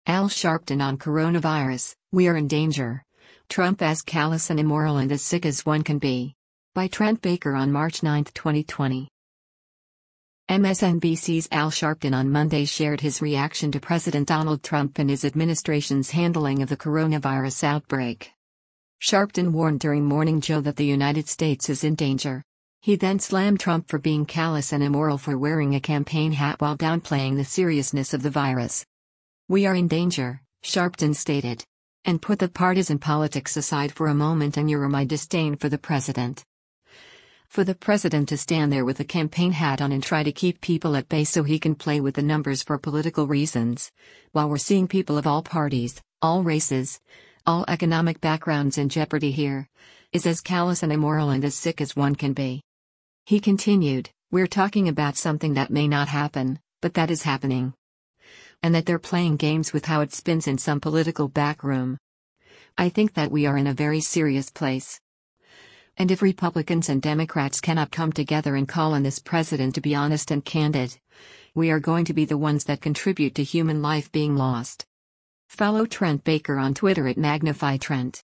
Al Sharpton on coronavirus, we are in danger. Trump as callous and immoral and as sick as one can be. By Trent Baker on March 9, 2020. MSNBC's Al Sharpton on Monday shared his reaction to President Donald Trump and his administration's handling of the coronavirus outbreak. Sharpton warned during Morning Joe that the United States is in danger. He then slammed Trump for being callous and immoral for wearing a campaign hat while downplaying the seriousness of the virus. "We are in danger," Sharpton stated. "And put the partisan politics aside for a moment and you're my disdain for the president. For the president to stand there with a campaign hat on and try to keep people at bay so he can play with the numbers for political reasons, while we're seeing people of all parties, all races, all economic backgrounds in jeopardy here, is as callous and immoral and as sick as one can be." He continued, "We're talking about something that may not happen, but that is happening. And that they're playing games with how it spins in some political backroom. I think that we are in a very serious place. And if Republicans and Democrats cannot come together and call on this president to be honest and candid, we are going to be the ones that contribute to human life being lost." Follow Trent Baker on Twitter at MagnifyTrent.